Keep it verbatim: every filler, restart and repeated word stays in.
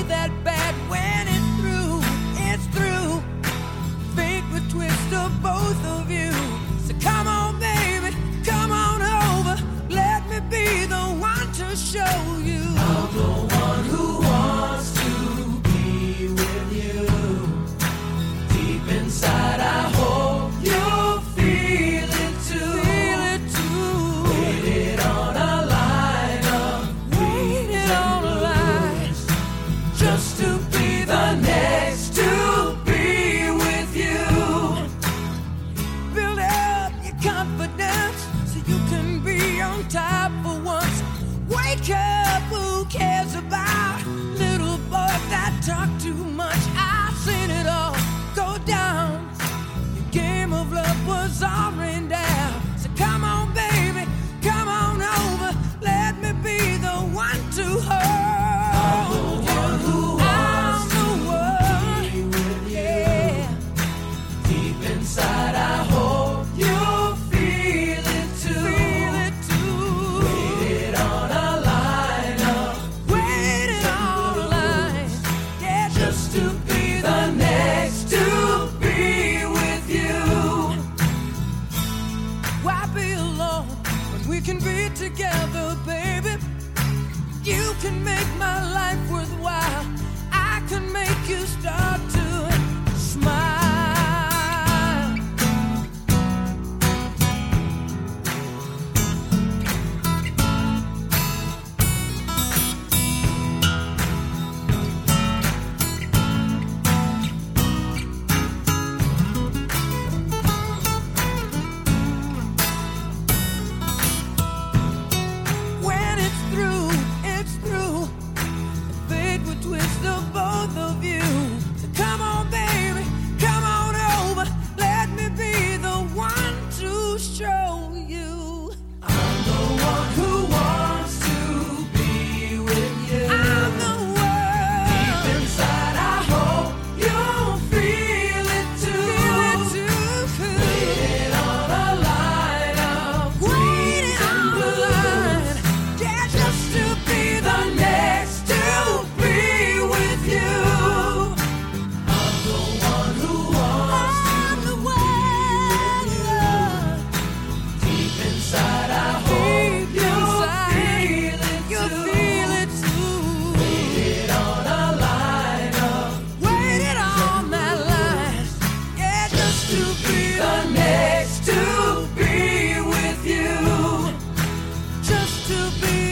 that bad when it's through, it's through. Fate would twist of both of you. So come on, baby, come on over. Let me be the one to show you. I'm the one who wants to be with you. Deep inside, I hope you feel it too. Feel it too. Waited on a line of Waited on a line just to be the next to be with you. Build up your confidence so you can be on top for once. Wake up, who cares about little boys that talk too much? I've seen it all go down. Your game of love was all rained down. So come on, baby, come on over. Let me be the one to hold you. One who I'm wants the one. to be with you. Yeah. Deep inside, I hope you feel it too. Feel it too. Waited on a line of Waiting on the line, yeah, just to be the next to be with you. why be alone when we can be together, baby? You can make my life worthwhile. I can make you start to smile. When it's through, it's through. Fate would twist of both of you. So come on, baby, come on over. Let me be the one to show you. I'm the one who wants to be with you. I'm the one. Deep inside, I hope you feel it too. Feel it too. Waited on a line of Waiting on the line, yeah, just to be the next to be with you. I'm the one who wants I'm the one. deep inside, I hope Deep you inside, feel it you too. feel it too. Waited on a line of Waited on that line, yeah, just to be the the next to be with you. just to be